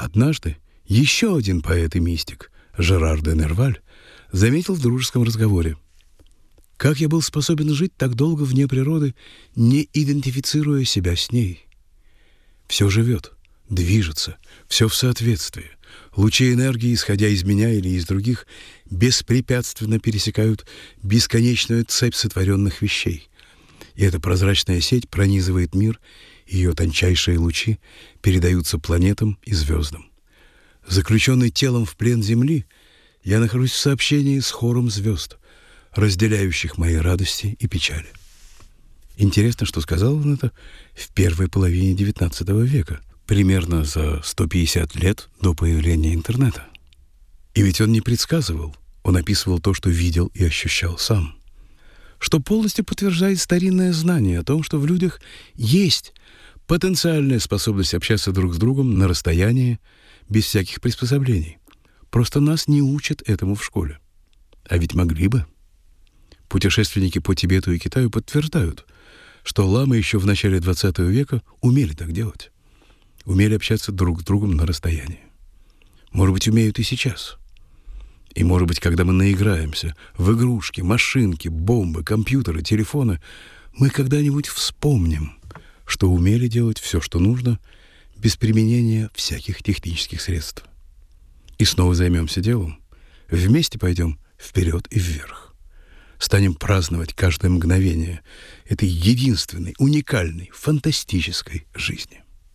Однажды еще один поэт и мистик, Жерар де Нерваль, заметил в дружеском разговоре: «Как я был способен жить так долго вне природы, не идентифицируя себя с ней? Все живет, движется, все в соответствии. Лучи энергии, исходя из меня или из других, беспрепятственно пересекают бесконечную цепь сотворенных вещей. И эта прозрачная сеть пронизывает мир, и ее тончайшие лучи передаются планетам и звездам. Заключенный телом в плен Земли, я нахожусь в сообщении с хором звезд, разделяющих мои радости и печали». Интересно, что сказал он это в первой половине XIX века, примерно за 150 лет до появления интернета. И ведь он не предсказывал, он описывал то, что видел и ощущал сам, что полностью подтверждает старинное знание о том, что в людях есть потенциальная способность общаться друг с другом на расстоянии, без всяких приспособлений. Просто нас не учат этому в школе. А ведь могли бы. Путешественники по Тибету и Китаю подтверждают, что ламы еще в начале XX века умели так делать. Умели общаться друг с другом на расстоянии. Может быть, умеют и сейчас. И, может быть, когда мы наиграемся в игрушки, машинки, бомбы, компьютеры, телефоны, мы когда-нибудь вспомним, что умели делать все, что нужно, без применения всяких технических средств. И снова займемся делом. Вместе пойдем вперед и вверх. Станем праздновать каждое мгновение этой единственной, уникальной, фантастической жизни.